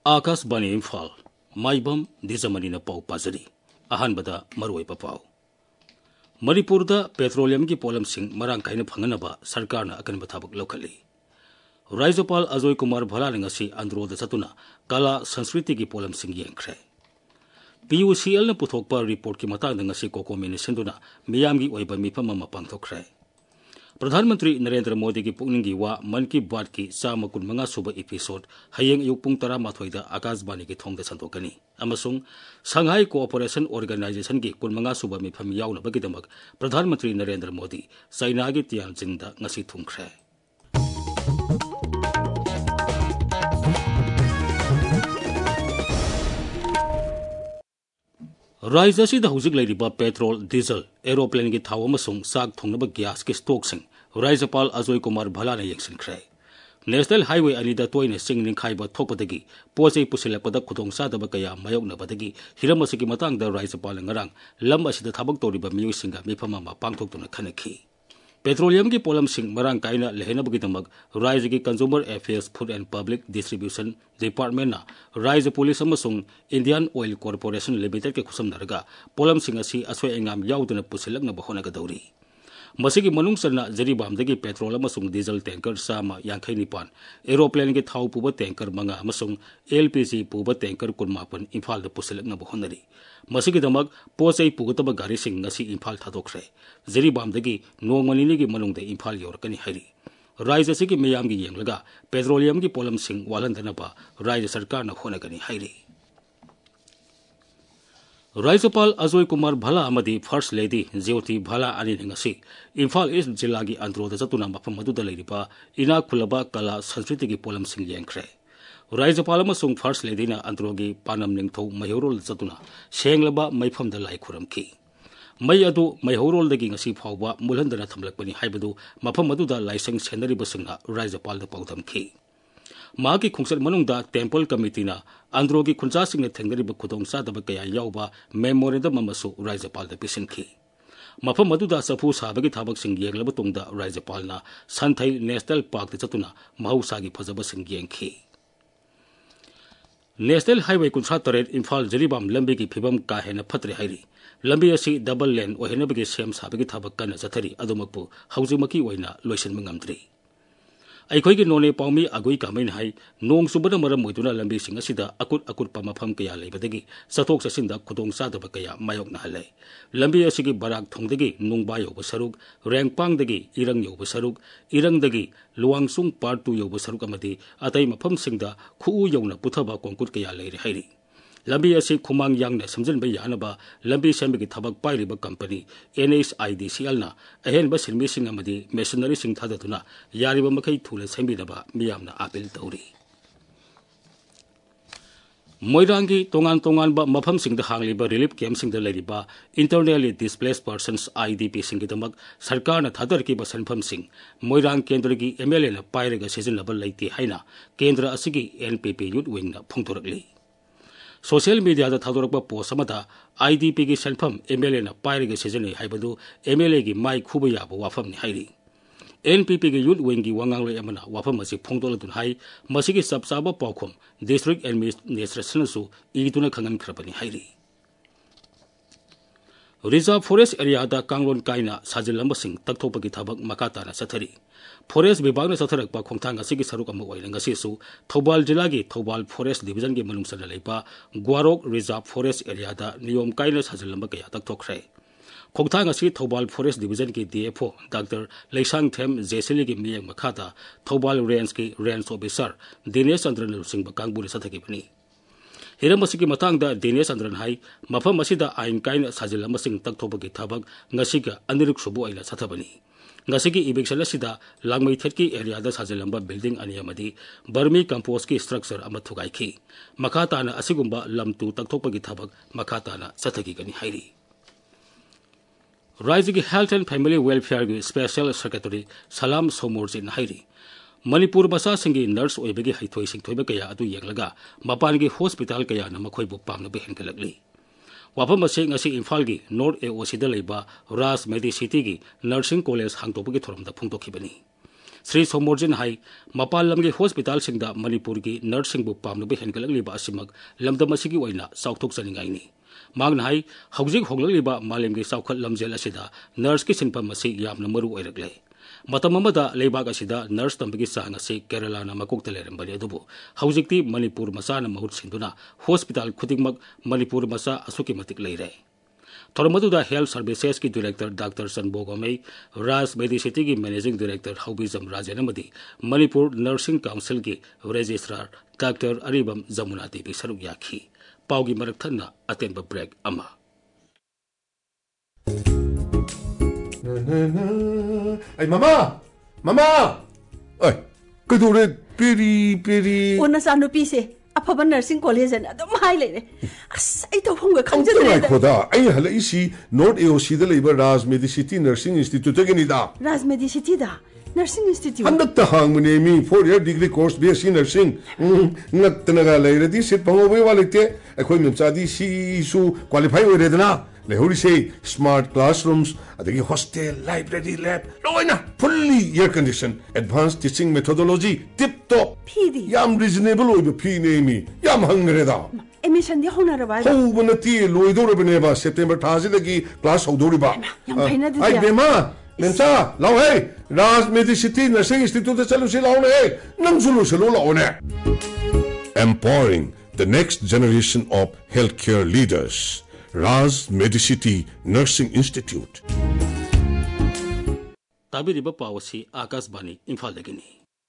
आकाशवाणी इम्फाल माइबम दिजमनीना पाउ पाजरी अहानबदा मरुओइबा पाउ मणिपुरदा पेट्रोलियम की पोलमसिंग मरांग कायना फंगनबा सरकारना अकनबा थाबक लौखली राज्यपाल अजय कुमार भलाना ngasi आंध्रोदा चतुना कला संस्कृति की पोलमसिंग येंख्रे PUCL ना पुथोकपा रिपोर्ट की मतांग ngasi कोकोमेनि सिंदुना मियामगी ओइबा मिफम अमा पांगथोखरे प्रधानमंत्री नरेंद्र मोदी की पुनिंगी वा मन की बात की 115 सुब एपिसोड हयेंग अयुक पुंग 13 आकाशवाणी की थोंगदा संतोकनी अमसुंग संघाई कोऑपरेशन ऑर्गेनाइजेशन की 15 सुब मिफम याउनबगिदमक प्रधानमंत्री नरेंद्र मोदी चाइना की तियानजिंगदा ngasi थुंखरे राज्य से हौजिक लेरिबा पेट्रोल डीजल एरोप्लेन की थाव अमसुंग साग थोंगनबा गैस के स्टॉक सिंग राज्यपाल अजय कुमार भलाना येंसिनख्रे नेशनल हाईवे अनिदा तोयने सिंग निखाइबा थोपदगी पोचै पुसिलपदा खुदोंग सादबा कया मायोगनबदगी हिरम असगी मतंगदा राज्यपाल ngरang lam asida thabak toriba miyusinga mifama ma pangthoktuna khanakhi petroleum की पोलमसिंग मरांग कायना लेहनबगिदमक राज्य की consumer affairs food and public distribution department ना राज्य पुलिस अमसुंग इंडियन ऑयल कॉर्पोरेशन लिमिटेड के खुसमनरगा पोलमसिंग असि असोय एंगाम याउदना पुसिलकनबा होनगदौरी मसिगी मनुंग सरना जरीबामदगी पेट्रोल अमसुंग डीजल टैंकर सामा यांखै निपान एरोप्लेन के थाव पुबा टैंकर मंगा अमसुंग LPG पुबा टैंकर 19 इम्फाल द पुसिलकनबा होनरी मसिगिदमक पोचै पुगतबा गाड़ी सिंग ngasi इम्फाल थादोखरे जरीबामदगी नोंगमनिनि की मनुंग दे इम्फाल योरकनी हैरी राज्य से की मियाम की येंगलगा पेट्रोलियम की पोलम सिंग वालंदनबा राज्य सरकार न होनगनी हैरी राज्यपाल अजय कुमार भला अमदी फर्स्ट लेडी ज्योति भला अनि ngasi इम्फाल ईस्ट जिला की अंतरोद चतुना मफम मदुदा लेरिबा इना खुलबा कला संस्कृति की पोलम सिंग येंख्रे राज्यपाल अमसुंग फर्स्ट लेडी ना अंतरोगी पानम निंगथौ मयोरोल चतुना सेंगलबा मैफम द लाई खुरमखी मई अदु मयोरोल दगी ngasi फावबा मुलहंदना थमलकपनि हाइबदु मफम मदुदा लाइसेंस सेंदरिबसिंगना राज्यपाल द पाउदमखी मागी खुंसर मनुंगदा टेंपल कमिटीना आंध्रोगी खुंचासिंगने थेंगरिब खुदोंसादब कया याउबा मेमोरेंडम अमसु राज्यपाल द पिसिनखी मफम मदुदा सफु साबगी थाबक सिंग येंगलब तुंगदा राज्यपालना संथै नेशनल पार्क द चतुना महौसागी फजब सिंग येंखी नेशनल हाईवे 38 इम्फाल जरीबाम लंबी की फिबम का हेन फत्रे हैरी लंबी असी डबल लेन ओहेनबगी सेम साबगी थाबक कन जथरी अदुमकपु हौजिमकी ओइना लोइसनब ngamdri अखोई नोने पाउमी अगुई कामेन हाई नोंग सुबना मरम ओइदुना लंबी सिंग असिदा अकुट अकुट पमफम कया लेबदगी सथोक ससिंदा खुदोंग सादब कया मायोगना हले लंबी असिगी बराक थोंगदगी नुंगबा योब सरुक रेंगपांगदगी इरंग योब सरुक इरंगदगी लुवांगसुंग पार्ट 2 योब सरुक अमदी अतै मफम सिंगदा खुउ यौना पुथबा कोंकुट कया लेरे हैरी लंबी असी खुमांग यांगने समझनबा यानबा लंबी सेंबगी थबक पाइरिबा कंपनी NHIDCL ना अहेनबा सिरमिसिंग अमदी मेशनरी सिंग थादतुना यारिबा मखै थुले सेंबिदबा मियामना अपील तौरी मोइरांगी तोंगान तोंगानबा मफम सिंग द हांगलिबा रिलीफ कैंप सिंग द लेरिबा इंटरनली डिस्प्लेस्ड पर्सन्स IDP सिंग दमक सरकार न थादर की बसनफम सिंग मोइरांग केंद्र की MLA न पाइरगा सिजनबा लैति हैना केंद्र असिगी NPP यूथ विंग न फुंगतोरकली सोशल मीडिया दा थादोरकबा पोस्ट अमदा IDP की सनफम MLA न पाइरगा सिजनै हाइबदु MLA की माइ खुबा याबो वाफम नि हाइरी NPP की यूथ विंग की वांगांगले अमना वाफम असि फोंगतोलदुन हाइ मसिगी सबसाबा पाउखम डिस्ट्रिक्ट एडमिनिस्ट्रेशन सु इदुना खंगन खरबनि हाइरी रिजर्व फॉरेस्ट एरिया दा कांगलोन काइना साजिलंबसिंग तकथोपगी थबक मकाताना सथरी फॉरेस्ट विभाग ने सथरकपा खोंथांग असिगी सरुक अमा ओइना ngasisu थौबाल जिला की थौबाल फॉरेस्ट डिवीजन के मनुंगसना लेपा ग्वारोक रिजर्व फॉरेस्ट एरिया दा नियम काइना साजिलंबा कया तकथोखरे खोंथांग असि थौबाल फॉरेस्ट डिवीजन की DFO डॉक्टर लेसांग थेम जेसिली की मियंग मखाता थौबाल रेंज की रेंज ऑफिसर दिनेश चंद्रन सिंह कांगबुरी सथकिबनी हिरम असिगी मतंगदा दिनेश चंद्रन हाई मफम असिदा आइन काइन साजिलंबसिंग तकथोपगी थबक ngasiga अनिरुक सुबु आइला सथबनी ngasiगी इविक्शन असिदा लांगमै थेटकी एरिया दा साजिलंबा बिल्डिंग अनि अमदी बर्मी कंपोस्ट की स्ट्रक्चर अमा थुगाइखी मखाताना असिगुंबा लमतु तकथोपगी थबक मखाताना सथकीगनी हाइरी राज्य की हेल्थ एंड फैमिली वेलफेयर की स्पेशल सेक्रेटरी सलाम सोमोरजिन हाइरी मणिपुर मसा सिंगी नर्स ओइबगी हाइथोइ सिंथोइबा कया अदु येंगलगा मपान की हॉस्पिटल कया न मखोइबु पामनबे हेनगलगली वाफम असे ngasi इम्फाल की नॉर्थ AOC दा लेबा राज मेडिसिटी की नर्सिंग कॉलेज हांगतोपगी थोरमदा फुंगतोखिबनी श्री सोमोर्जिन हाई मपाल लमगे हॉस्पिटल सिंगदा मणिपुर की नर्सिंग बु पामनबे हेनगलगलिबा असिमक लमदम असिगी ओइना साउथोकचनिंगाइनी मांगना हाई हौजिक होगलगलिबा मालेमगी साउखत लमजेल असिदा नर्स की सिनफम असी यामना मरु ओइरगले मतम अमदा लेबाग असिदा नर्स तंबगी चांग असी केरलाना मकोकता लेरंबनी अदुबु हौजिकती मणिपुर मसाना महूत सिंदुना हॉस्पिटल खुदिंगमक मणिपुर मसा असुकी मतिक लेरे थोरमदुदा हेल्थ सर्विसेस की director doctor Sanbogomai Raj Medicity की मैनेजिंग डायरेक्टर हौबीजम राजन अमदी मणिपुर नर्सिंग काउंसिल की रजिस्ट्रार डॉक्टर अरिबम जमुना देवी सरुक याखी पाउगी मरक थन्ना अतेंब ब्रेक अमा Ay, mama! Mama! Ay, kadure peri peri. Una sa no pise. Apaba nursing college na dum hai le. As ai to hunga khangja Ay, khoda. Ay hala isi North AOC da labor Raj Medicity Nursing Institute ga ni da. Raj Medicity da Nursing Institute. Handak ta hang mune mi 4-year degree course BSc Nursing. Ngat tanaga lairadi sit pangobe walite. Akhoi memchadi si su qualify oi redna. Lehuri say smart classrooms, adagi hostel, library, lab, loina fully air conditioned, advanced teaching methodology, tip top. Pidi. Yam reasonable oi phi ne mi. Yam hangre da. Emission di hona ra ba. Ho banati loido ra bane ba September thasi dagi class hodori ba. Yam phaina di. Ai bema. Memsa, lao hey. Raj Medicity Nursing Institute chalu si lao ne. Nang sulu sulu lao ne. Empowering the next generation of healthcare leaders. Raj Medicity Nursing Institute. ताबिरिबा पावसी आकाशवाणी इम्फाल दगिनी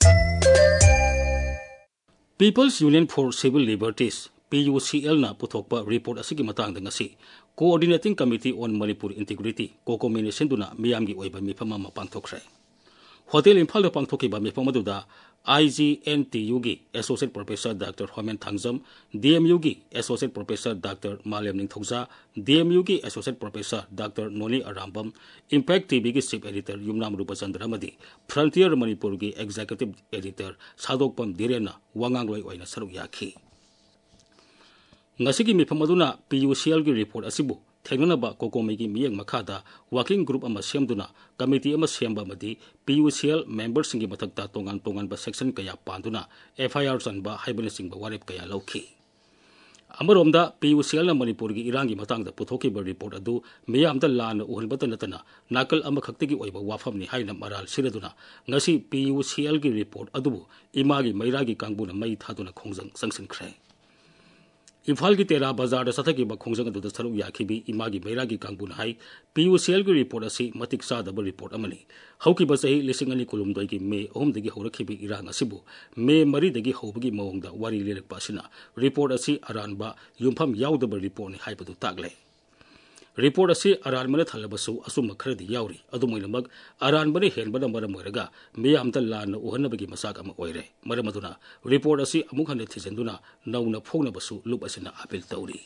peoples union for civil liberties PUCL ना पुथोकपा report असिगी मतांग ngasi coordinating committee on Manipur integrity कोकोमिने सेंदुना मियामगी ओइबा मिफम अमा पांथोखरे होटल इम्फाल दा पांथोकिबा मिफम अदुदा IGNTU की associate professor doctor Homen Thangjam, DMU की associate professor doctor Malem Ningthouja, DMU की associate professor doctor Noni Arambam, impact TV की चीफ एडिटर युमनाम रूपचंद्र अमदी फ्रंटियर मणिपुर की एग्जीक्यूटिव एडिटर सादोकपम दिरेना वांगांगलोय ओइना सरुक याखी ngasi ki mifam aduna PUCL की रिपोर्ट असिबु थेंगनबा कोकोमी की मियंग मखादा वर्किंग ग्रुप अमा सेमदुना कमिटी अमा सेमबा मदी PUCL मेंबर्स सिंगी मथक्ता तोंगान तोंगान बा सेक्शन कया पांदुना FIR चनबा हाइबने सिंगबा वारेप कया लौखी अमरोमदा PUCL ना मणिपुर की इरांगी मतांगदा पुथोकीबा रिपोर्ट अदु मियामदा लान उहनबत नतना नाकल अमा खक्ति की ओइबा वाफमनी हाइना मराल सिरदुना ngasi PUCL की रिपोर्ट अदुबु इमागी मैरागी कांगबुना मई थादुना खोंजंग संगसनख्रे इम्फाल की तेरा बाजार सतकी खोंजंग अदुदा सरुक याखिबी इमागी मैरागी कांगबुन हाई PUCL की रिपोर्ट असी मतिक सादब रिपोर्ट अमनी हौकिबा चही लिसिंग अनि कुलुमदोई की मे अहुमदगी हौरखिबी इरांग असिबु मे मरीदगी हौबगी मवंगदा वारी लेरकपा असिना रिपोर्ट असी अरानबा युमफम याउदब रिपोर्ट नि हाइबदु तागले रिपोर्ट असी अरानबने थलबसु असुम खरदि याउरी अदुमोइनमग अरानबने हेनबना मरम ओइरगा मियामता लान उहनबगी मसाक अमा ओइरे मरमदुना रिपोर्ट असी अमुक हने थिजंदुना नौना फोगनबसु लुप असिना अपील तौरी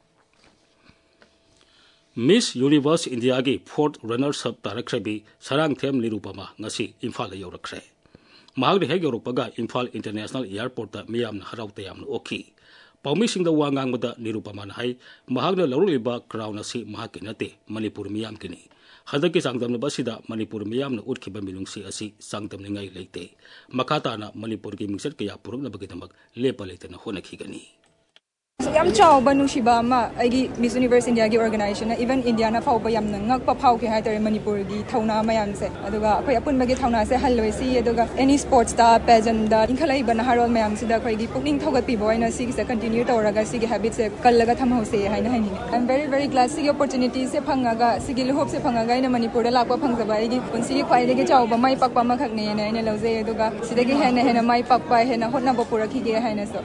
मिस यूनिवर्स इंडिया की फोर्थ रनर्स अप तारखरेबी सरांगथेम निरूपमा ngasi इम्फाल यौरखरे महाग हेग यौरपगा इम्फाल इंटरनेशनल एयरपोर्ट ता मियामना हराउते यामना ओखी पाउमीसिंग दा वांगांगबदा निरूपमान हाई महागना लरुलिबा क्राउन असी महाके नते मणिपुर मियाम किनी हदकी सांगदम बसिदा मणिपुर मियामना उठखिबा मिनुंगसी असी सांगदम निंगाई लेते मखाताना मणिपुर की मिक्सर कया पुरुंगनबगिदमक लेपा लेतना होनखिगनी यम चाउबा नुसिबा मा आइगी मिस यूनिवर्स इंडिया की ऑर्गेनाइजेशन इवन इंडिया ना फाउबा यम ngakpa फाउ के हाय तरे मणिपुर की थौना मयाम से अदुगा अखोय अपुनबा के थौना से हल्लोइसी अदुगा एनी स्पोर्ट्स दा पेजेंट दा इनखलाई बना हारोल मयाम सिदा अखोयगी पुकनिंग थौगतपि बोयना सिगी से कंटिन्यू तौरगा सिगी हैबिट से कल्लगा थमहौसे हायना हायनि आई एम वेरी ग्लाड सिगी अपॉर्चुनिटी से फंगागा सिगी होप से फंगागा इन मणिपुर दा लाकवा फंगजबा आइगी पुनसिगी ख्वाइदेगी चाउबा माइ पकपा मखकने ने इन लौजे अदुगा सिदगी हेना हेना माइ पकपा हेना होटनाबो पुरखिगे हायना सो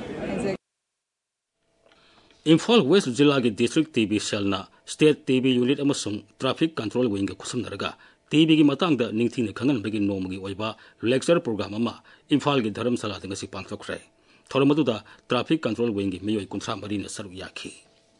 इम्फाल वेस्ट जिला की डिस्ट्रिक्ट टीवी सेलना स्टेट टीवी यूनिट अमसुंग ट्रैफिक कंट्रोल विंग खुसमनरगा टीवी की मतंग दा निंगथीने खंगनबगी नोमगी ओइबा लेक्चर प्रोग्राम अमा इम्फाल की धर्मशाला दंगसी पांथोखरे थोरमदुदा ट्रैफिक कंट्रोल विंग की मियोय 53 ने सरुक याखी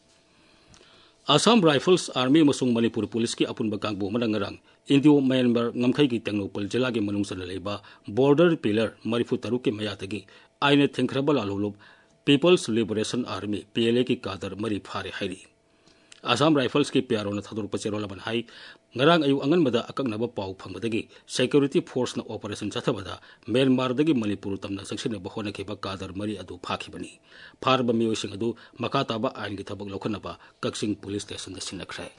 असम राइफल्स आर्मी अमसुंग मणिपुर पुलिस की अपुनबा कांगबु मनंगरंग इंडियो म्यांमार ngमखै की टेक्नोपल जिला के मनुंगसन लेबा बॉर्डर पिलर मरिफु तरुक के मयातगी आइने थिंखरबा लालुलुब पीपल्स लिबरेशन आर्मी PLA की कादर मरी फारे हाइरी असम राइफल्स की प्यारों थादुर पचेरोला बनहाई ngarang ayu anganbada akaknaba paw phangmadagi security force na operation chathabada Myanmar dagi Manipur tamna saksina bahona keba kadar mari adu phakibani pharba miyosing adu makataba ain gi thabak lokhanaba Kaksing police station da sinakrai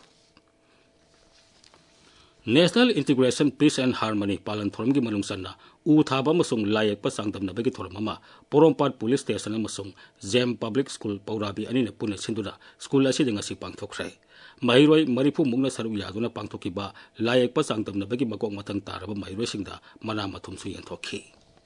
National Integration Peace and Harmony Palan Thoram gi manung sanna u thaba masung layak pa sangdamna bagi thoram ama Porompat police station amasung Zem Public School Paurabi ani na puna sinduna school asi denga si pangthokrai Mahiroi maripu mungna saru yaduna pangthokiba layak pa sangdamna bagi makok matang taraba mahiroi singda mana mathum su yanthokhi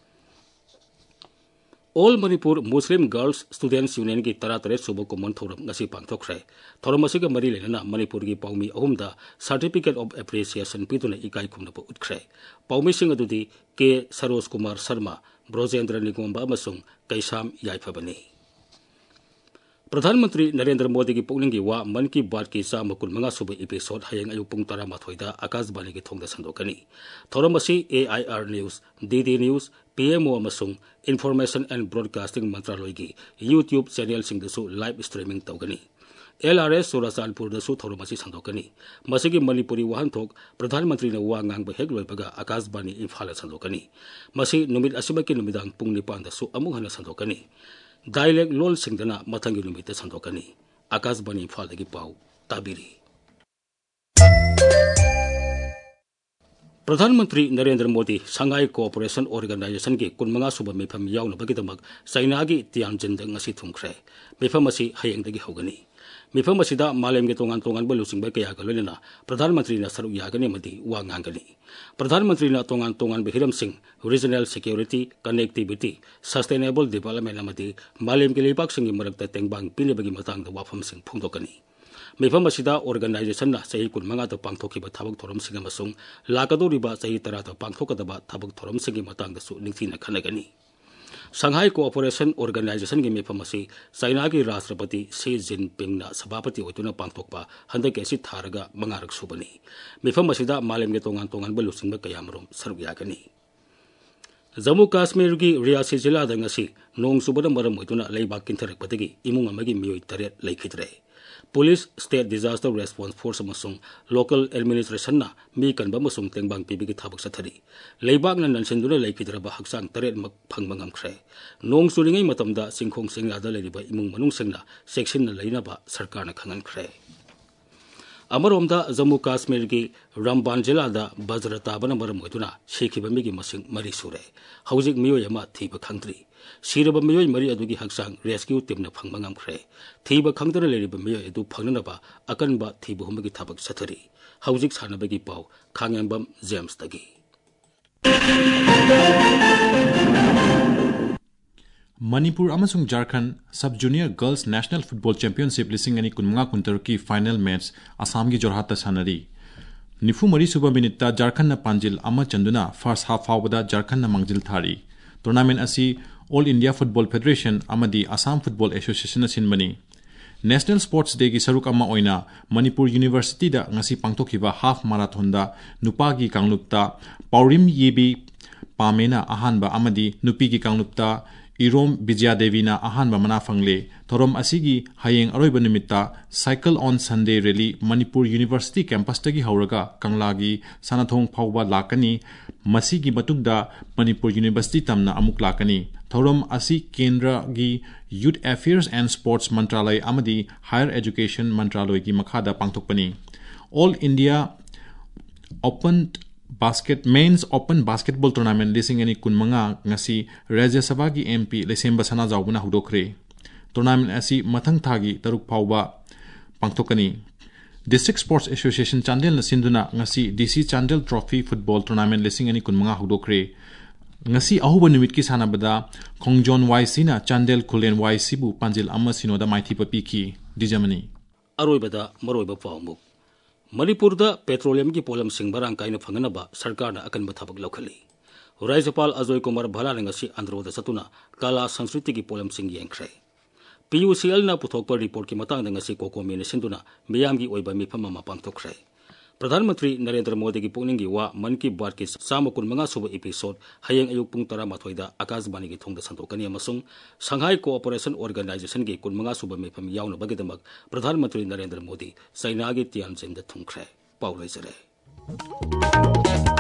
All Manipur Muslim Girls Students Union ki taratare subo common thoram ngasi pangthokrai thoram asiga mari lenana Manipur gi paumi ahumda certificate of appreciation pituna ikai khumna pa utkrai paumi sing adudi ke Sarosh Kumar Sharma Brojendra Nigomba amasung Kaisam Yaifabani Pradhanmantri Narendra Modi ki pukling gi wa man ki baat ki sa makul manga subo episode hayang ayu pung tara mathoida Akashbani ki thongda sandokani thoram asi AIR News DD News PMO amasung Information and Broadcasting Mantraloy gi YouTube channel sing dasu live streaming tawgani LRS Surasalpur dasu thoromasi sandokani masigi Manipuri wahanthok Pradhan Mantri na wa ngang ba hegloi baga Akashbani Imphal sandokani masi numit asibaki numidang pung nipan dasu amung hana sandokani dialect lol singdana mathangi numit sandokani Akashbani Imphal dagi pau tabiri Pradhanmantri Narendra Modi Shanghai Cooperation Organization ki kunmanga suba mifam yauna bagidamak China gi Tianjin da ngasi thumkhre mifam asi hayeng dagi hogani mifam asida malem gi tongan ba lusing ba kaya ga loina Pradhanmantri na saru yagani madi wa ngangani Pradhanmantri na tongan ba hiram sing regional security connectivity sustainable development amadi malem gi lepak sing gi marakta tengbang pini bagi matang da wafam sing phungdokani Mifam asida organization na sahi kunmanga to pangthokiba thabak thoram singa masung lakadoriba sahi tara to pangthokadaba thabak thoram singi matang dasu ningthina khanagani Shanghai Cooperation Organization gi mifam asi China gi Rashtrapati Xi Jinping na sabapati oituna pangthokpa handake asi tharaga mangarak subani mifam asida malem ge tongan balusingba kayamrom saruk yagani Jammu Kashmir gi Riasi jila da ngasi nong subada maram oituna leibak kintharak patagi imung amagi miyoi taret leikhitre Police State Disaster Response Force amasung local administration na mi kanba amasung tengbang pibigi thabak sathari leibak na nansenduna leikidraba haksang taret mak phangmangam khre nong sulingai matamda singkhong singlada leriba imung manung singna section na leinaba sarkar na khangan khre Amaromda Jammu Kashmir gi Ramban jila da Bajrata bana maram oituna shekhiba mi gi masing mari sure haujik miyoi ama thiba khangdri Siraba miyoi mari adugi haksang rescue team na phangmangam khre thiba khangdana leriba miyoi adu phangnaba akanba thiba humagi thabak sathari haujik sanabagi pau khangembam James tagi Manipur amasung Jharkhand Sub Junior Girls National Football Championship lising ani kunmanga kuntar ki final match Assam gi Jorhat ta sanari Nifu mari suba minute Jharkhand na panjil ama chanduna first half hawbada Jharkhand na mangjil thari tournament asi All India Football Federation amadi Assam Football Association sinmani National Sports Day gi saruk ama oina Manipur University da ngasi pangtokhiba half marathon da nupa gi kanglupta Paurim Yebi Pamena ahanba amadi nupi gi kanglupta Irom Bijaya Devi na ahanba mana fangle thorom asigi hayeng aroiba nimita cycle on Sunday rally Manipur University campus tagi hauraga kanglagi sanathong phawba lakani masigi matugda Manipur University tamna amuk lakani thorom asi kendra gi Youth Affairs and Sports Mantralay amadi Higher Education Mantralay gi makhada pangthokpani All India Men's Open Basketball Tournament lising ani kunmanga ngasi Rajya Sabha gi MP Lesemba Sana Jawbuna hudokre tournament asi mathang thagi taruk phawba pangthokani District Sports Association Chandel na sinduna ngasi DC Chandel Trophy Football Tournament lising ani kunmanga hudokre ngasi ahuba numit ki sanabada Khongjon YC na Chandel Kulen YC bu panjil amma sinoda maithi papiki dijamani aroibada maroiba pawmuk Manipur da petroleum ki polam singbarang kaina phanganaba sarkar na akan bathabak lokhali Rajyapal Ajoy Kumar Bhala ngasi andro da satuna kala sanskriti ki polam sing yengkhre PUCL na puthokpa report ki matang ngasi kokomi ne sinduna miyam gi oiba mi phama ma pangthokre Pradhanmantri Narendra Modi ki pukning gi wa man ki baat ki samakun manga suba episode hayeng ayuk pung tara mathoida Akashbani gi thongda santokani amasung Shanghai Cooperation Organization gi kun manga suba mefam yauna bagidamak Pradhanmantri Narendra Modi China gi Tianjin da thungkhre paulai jare है।